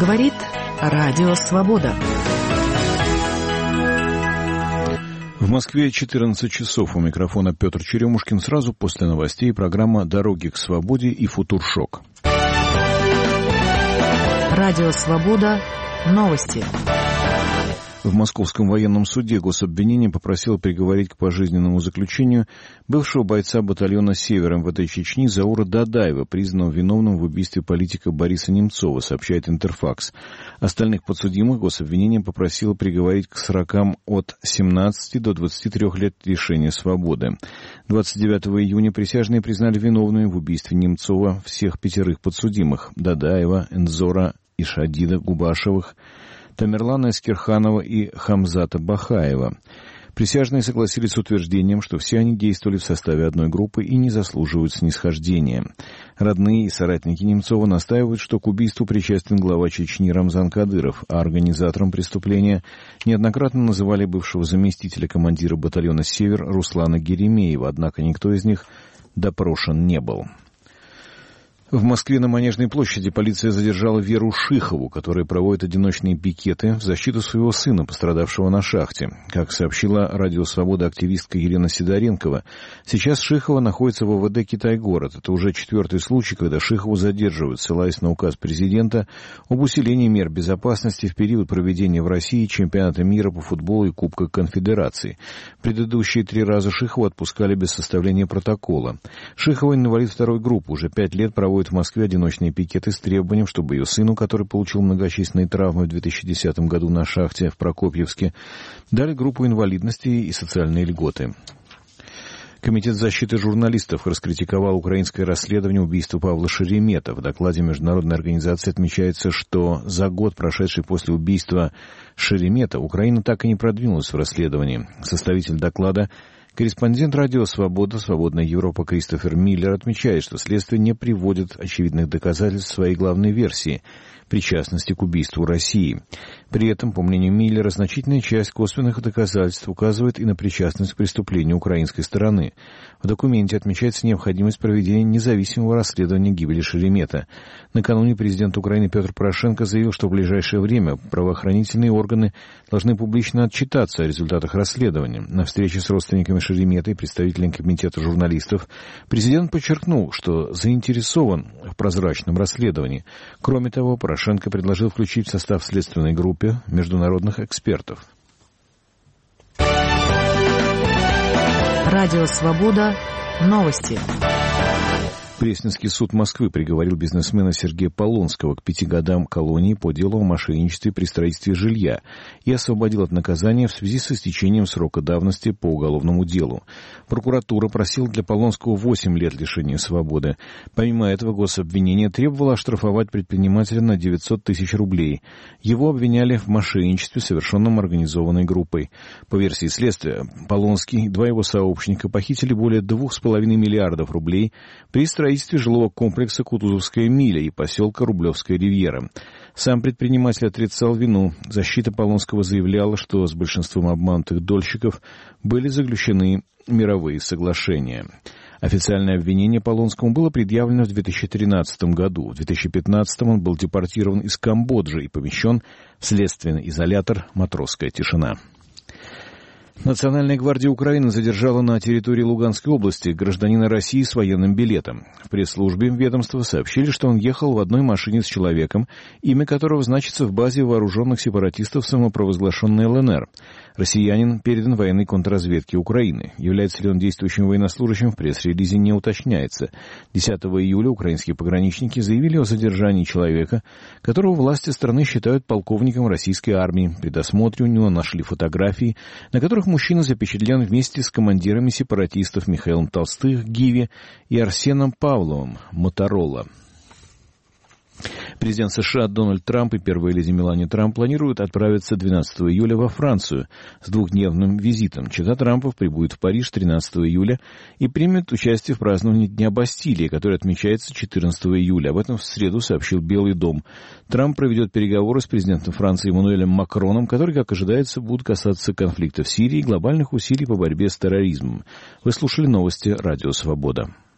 Говорит Радио Свобода. В Москве 14 часов. У микрофона Петр Черемушкин. Сразу после новостей программа «Дороги к свободе» и «Футуршок». Радио Свобода. Новости. В Московском военном суде гособвинение попросило приговорить к пожизненному заключению бывшего бойца батальона «Север» МВД Чечни Заура Дадаева, признанного виновным в убийстве политика Бориса Немцова, сообщает Интерфакс. Остальных подсудимых гособвинение попросило приговорить к срокам от 17 до 23 лет лишения свободы. 29 июня присяжные признали виновными в убийстве Немцова всех 5 подсудимых – Дадаева, Энзора, Ишадида, Губашевых, Тамерлана Эскерханова и Хамзата Бахаева. Присяжные согласились с утверждением, что все они действовали в составе одной группы и не заслуживают снисхождения. Родные и соратники Немцова настаивают, что к убийству причастен глава Чечни Рамзан Кадыров, а организатором преступления неоднократно называли бывшего заместителя командира батальона «Север» Руслана Геремеева, однако никто из них допрошен не был. В Москве на Манежной площади полиция задержала Веру Шихову, которая проводит одиночные пикеты в защиту своего сына, пострадавшего на шахте. Как сообщила Радио Свобода активистка Елена Сидоренкова, сейчас Шихова находится в ОВД «Китай-город». Это уже 4-й случай, когда Шихову задерживают, ссылаясь на указ президента об усилении мер безопасности в период проведения в России чемпионата мира по футболу и Кубка Конфедерации. Предыдущие 3 раза Шихову отпускали без составления протокола. Шихова инвалид 2-й группы, уже 5 лет проводит в Москве одиночные пикеты с требованием, чтобы ее сыну, который получил многочисленные травмы в 2010 году на шахте в Прокопьевске, дали группу инвалидности и социальные льготы. Комитет защиты журналистов раскритиковал украинское расследование убийства Павла Шеремета. В докладе международной организации отмечается, что за год, прошедший после убийства Шеремета, Украина так и не продвинулась в расследовании. Составитель доклада, корреспондент Радио Свобода, Свободная Европа Кристофер Миллер отмечает, что следствие не приводит очевидных доказательств своей главной версии – причастности к убийству России. При этом, по мнению Миллера, значительная часть косвенных доказательств указывает и на причастность к преступлению украинской стороны. В документе отмечается необходимость проведения независимого расследования гибели Шеремета. Накануне президент Украины Петр Порошенко заявил, что в ближайшее время правоохранительные органы должны публично отчитаться о результатах расследования. На встрече с родственниками Шеремета и представителями комитета журналистов президент подчеркнул, что заинтересован в прозрачном расследовании. Кроме того, Порошенко предложил включить в состав следственной группы международных экспертов. Радио Свобода. Новости. Пресненский суд Москвы приговорил бизнесмена Сергея Полонского к 5 годам колонии по делу о мошенничестве при строительстве жилья и освободил от наказания в связи с истечением срока давности по уголовному делу. Прокуратура просила для Полонского 8 лет лишения свободы. Помимо этого, гособвинение требовало оштрафовать предпринимателя на 900 тысяч рублей. Его обвиняли в мошенничестве, совершенном организованной группой. По версии следствия, Полонский и 2 его сообщника похитили более 2,5 миллиардов рублей при строительстве жилого комплекса «Кутузовская миля» и поселка Рублевская ривьера. Сам предприниматель отрицал вину. Защита Полонского заявляла, что с большинством обманутых дольщиков были заключены мировые соглашения. Официальное обвинение Полонскому было предъявлено в 2013 году. В 2015 он был депортирован из Камбоджи и помещен в следственный изолятор «Матросская тишина». Национальная гвардия Украины задержала на территории Луганской области гражданина России с военным билетом. В пресс-службе ведомства сообщили, что он ехал в одной машине с человеком, имя которого значится в базе вооруженных сепаратистов самопровозглашенной ЛНР. Россиянин передан военной контрразведке Украины. Является ли он действующим военнослужащим, в пресс-релизе не уточняется. 10 июля украинские пограничники заявили о задержании человека, которого власти страны считают полковником российской армии. При досмотре у него нашли фотографии, на которых мужчина запечатлен вместе с командирами сепаратистов Михаилом Толстых, Гиви, и Арсеном Павловым, Моторола. Президент США Дональд Трамп и первая леди Мелания Трамп планируют отправиться 12 июля во Францию с 2-дневным визитом. Чета Трампов прибудет в Париж 13 июля и примет участие в праздновании Дня Бастилии, который отмечается 14 июля. Об этом в среду сообщил Белый дом. Трамп проведет переговоры с президентом Франции Эммануэлем Макроном, которые, как ожидается, будут касаться конфликта в Сирии и глобальных усилий по борьбе с терроризмом. Вы слушали новости Радио Свобода.